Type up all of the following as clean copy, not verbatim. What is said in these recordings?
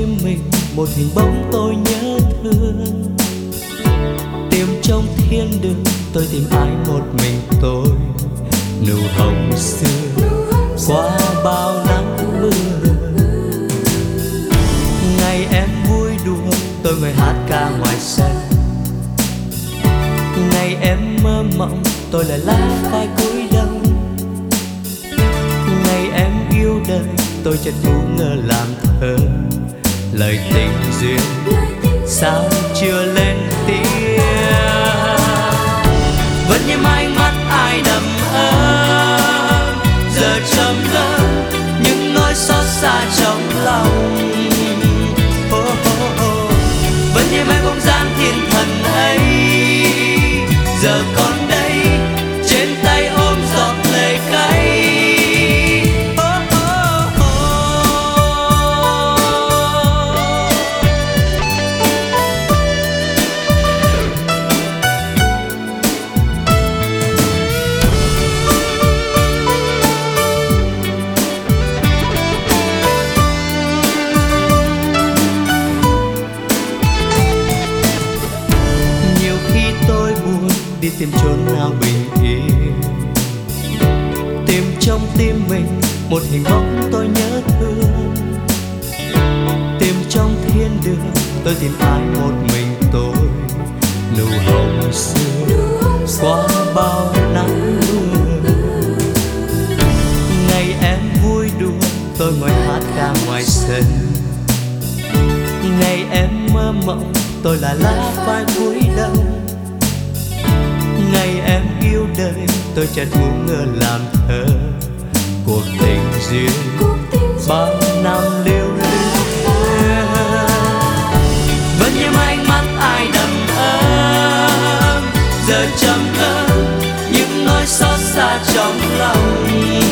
tim mình một hình bóng tôi nhớ thương. Tìm trong thiên đường tôi tìm ai một mình tôi. Nụ hồng xưa qua bao nắng mưa. Ngày em vui đùa tôi ngồi hát ca ngoài sân. Ngày em mơ mộng tôi lại lá vai cúi đầu. Ngày em yêu đời tôi chợt ngu ngơ làm thơ. Lời tình duyên sao chưa lên tiếng. Vẫn như ánh mắt ai đầm ấm. Giờ trầm ngâm những nỗi xót xa trong lòng. Vẫn như mấy bóng dáng thiên thần ấy. Giờ còn đây trên tay ôm giọt lệ cay. Đi tìm chốn nào bình yên. Tìm trong tim mình một hình bóng tôi nhớ thương. Tìm trong thiên đường tôi tìm ai một mình tôi. Nụ hồng xưa qua bao nắng mưa. Ngày em vui đùa tôi ngồi hát ca ngoài sân. Ngày em mơ mộng tôi là lá vai cúi đầu. Ngày em yêu đời tôi chợt ngu ngơ làm thơ. Cuộc tình duyên bao năm lưu luyến. Vẫn như ánh mắt ai đầm ấm. Giờ trầm ngâm những nỗi xót xa trong lòng.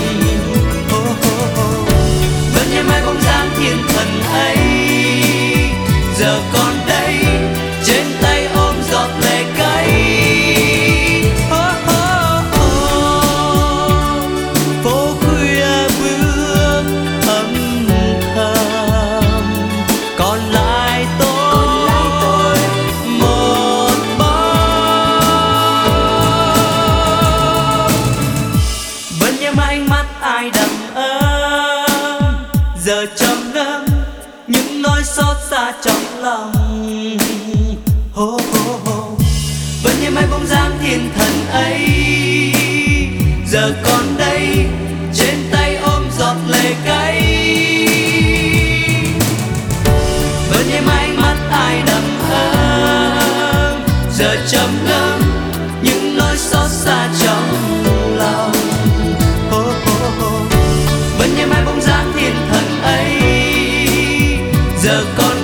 Vẫn như mấy bóng dáng thiên thần ấy. Giờ còn đây trên tay ôm giọt lệ cay. Giờ trầm ngâm những nỗi xót xa trong lòng. Vẫn như mấy bóng dáng thiên thần ấy. Giờ còn đây trên tay ôm giọt lệ cay. Vẫn như ánh mắt ai đầm ấm. Giờ trầm ngâm những nỗi xót xa trong lòng. Vẫn như mấy bóng dáng thiên thần ấy. Giờ còn